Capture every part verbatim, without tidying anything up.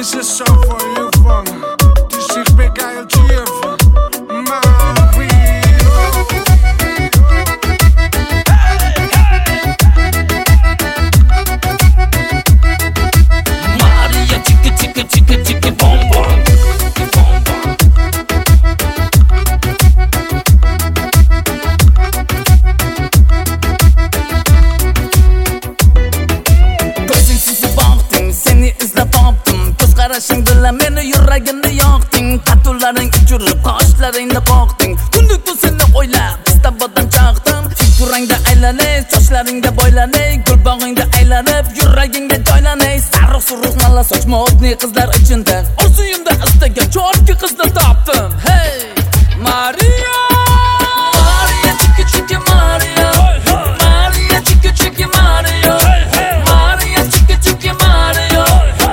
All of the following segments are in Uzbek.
This is song for you van This is Big Guy G F Maria chicka chicka chicka chicka bom bom Qarashing bilan meni yuragimni yoqding, tatularing uchirib qoshlaringni qoqding. Kunduz bu seni o'ylab, istabodan chaqdim. Figurangda aylanay, sochlaringda boylanay, gul bog'ingda aylanib, yuragingga joylanay. Sariq suruq malla soch modniy qizlar ichida, orzuyimda istagan chorki qizni topdim. Hey, Maria, Maria chicka chicka Maria, Maria chicka chicka Maria, Maria chicka chicka Maria.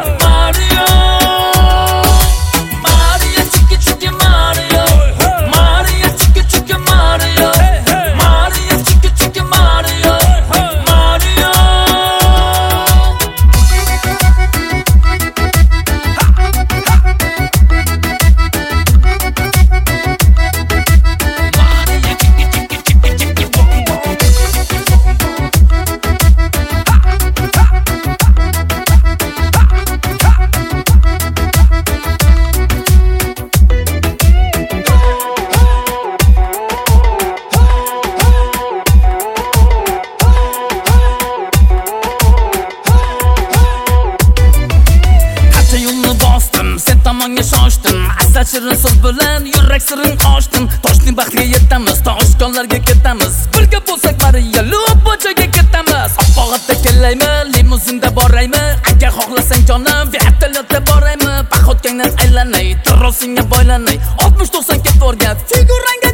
Asal shirin so'z bilan yurak siring ochdim. Toshning baxtiga yetamiz, toshkonlarga ketamiz. Birga bo'lsak Maria Lubochaga ketamiz. Oqpoqatda kelaymi, limuzinda boraymi? Agar xohlasang jonim, vertolyotda boraymi? Paxotgangdan aylanay, trosinga boylanay. oltmish to'qson ketib o'rgat, figurangga